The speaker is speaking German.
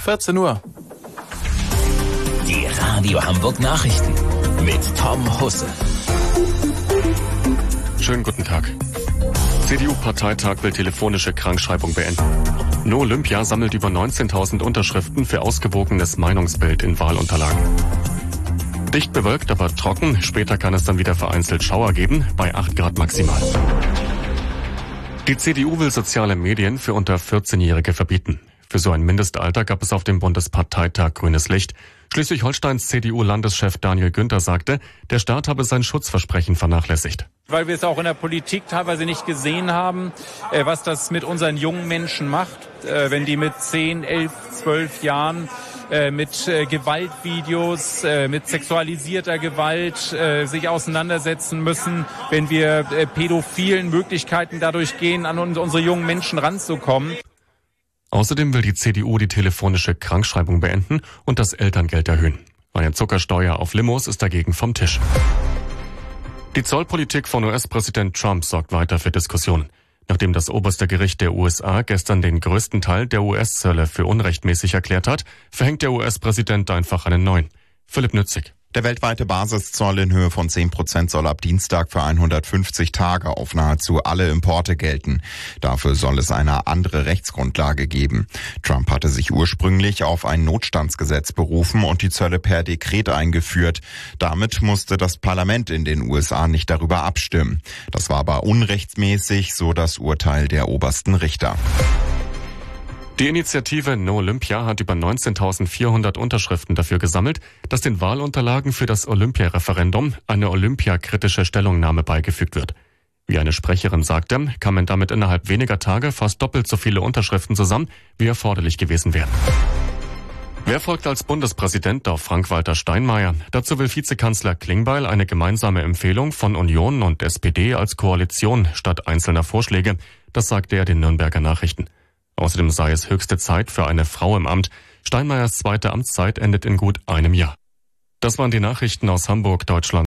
14 Uhr. Die Radio Hamburg Nachrichten mit Tom Husse. Schönen guten Tag. CDU-Parteitag will telefonische Krankschreibung beenden. No Olympia sammelt über 19.000 Unterschriften für ausgewogenes Meinungsbild in Wahlunterlagen. Dicht bewölkt, aber trocken. Später kann es dann wieder vereinzelt Schauer geben, bei 8 Grad maximal. Die CDU will soziale Medien für unter 14-Jährige verbieten. Für so ein Mindestalter gab es auf dem Bundesparteitag grünes Licht. Schleswig-Holsteins CDU-Landeschef Daniel Günther sagte, der Staat habe sein Schutzversprechen vernachlässigt. Weil wir es auch in der Politik teilweise nicht gesehen haben, was das mit unseren jungen Menschen macht, wenn die mit 10, 11, 12 Jahren mit Gewaltvideos, mit sexualisierter Gewalt sich auseinandersetzen müssen, wenn wir pädophilen Möglichkeiten dadurch gehen, an unsere jungen Menschen ranzukommen. Außerdem will die CDU die telefonische Krankschreibung beenden und das Elterngeld erhöhen. Eine Zuckersteuer auf Limos ist dagegen vom Tisch. Die Zollpolitik von US-Präsident Trump sorgt weiter für Diskussionen. Nachdem das oberste Gericht der USA gestern den größten Teil der US-Zölle für unrechtmäßig erklärt hat, verhängt der US-Präsident einfach einen neuen. Philipp Nützig. Der weltweite Basiszoll in Höhe von 10% soll ab Dienstag für 150 Tage auf nahezu alle Importe gelten. Dafür soll es eine andere Rechtsgrundlage geben. Trump hatte sich ursprünglich auf ein Notstandsgesetz berufen und die Zölle per Dekret eingeführt. Damit musste das Parlament in den USA nicht darüber abstimmen. Das war aber unrechtsmäßig, so das Urteil der obersten Richter. Die Initiative No Olympia hat über 19.400 Unterschriften dafür gesammelt, dass den Wahlunterlagen für das Olympia-Referendum eine olympiakritische Stellungnahme beigefügt wird. Wie eine Sprecherin sagte, kamen damit innerhalb weniger Tage fast doppelt so viele Unterschriften zusammen, wie erforderlich gewesen wären. Wer folgt als Bundespräsident auf Frank-Walter Steinmeier? Dazu will Vizekanzler Klingbeil eine gemeinsame Empfehlung von Union und SPD als Koalition statt einzelner Vorschläge. Das sagte er den Nürnberger Nachrichten. Außerdem sei es höchste Zeit für eine Frau im Amt. Steinmeiers zweite Amtszeit endet in gut einem Jahr. Das waren die Nachrichten aus Hamburg, Deutschland.